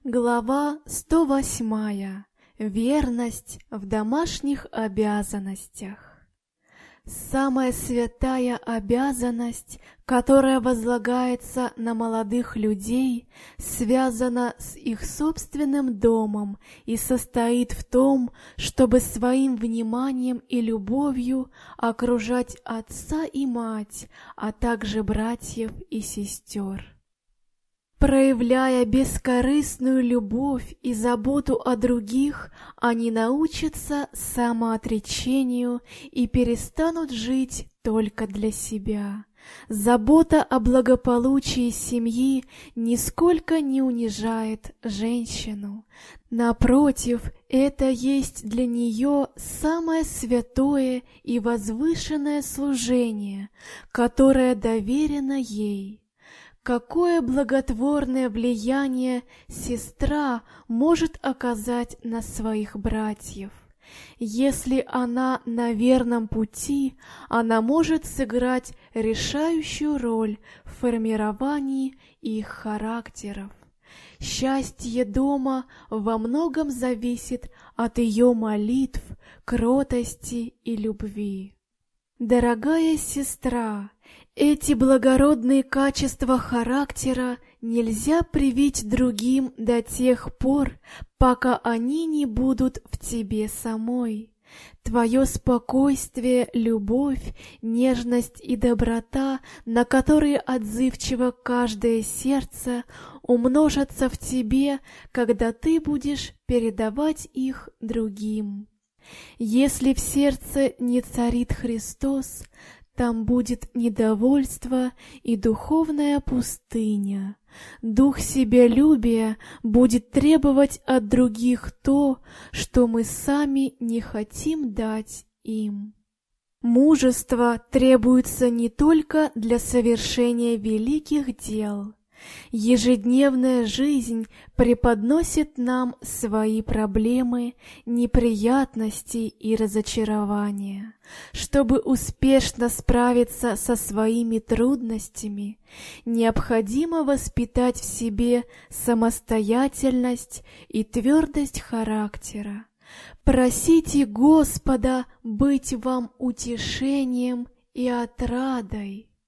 Глава 108. Верность в домашних обязанностях. Самая святая обязанность, которая возлагается на молодых людей, связана с их собственным домом и состоит в том, чтобы своим вниманием и любовью окружать отца и мать, а также братьев и сестер. Проявляя бескорыстную любовь и заботу о других, они научатся самоотречению и перестанут жить только для себя. Забота о благополучии семьи нисколько не унижает женщину. Напротив, это есть для нее самое святое и возвышенное служение, которое доверено ей. Какое благотворное влияние сестра может оказать на своих братьев! Если она на верном пути, она может сыграть решающую роль в формировании их характеров. Счастье дома во многом зависит от ее молитв, кротости и любви. Дорогая сестра, эти благородные качества характера нельзя привить другим до тех пор, пока они не будут в тебе самой. Твое спокойствие, любовь, нежность и доброта, на которые отзывчиво каждое сердце, умножатся в тебе, когда ты будешь передавать их другим. Если в сердце не царит Христос, там будет недовольство и духовная пустыня. Дух себялюбия будет требовать от других то, что мы сами не хотим дать им. Мужество требуется не только для совершения великих дел. Ежедневная жизнь преподносит нам свои проблемы, неприятности и разочарования. Чтобы успешно справиться со своими трудностями, необходимо воспитать в себе самостоятельность и твердость характера. Просите Господа быть вам утешением и отрадой.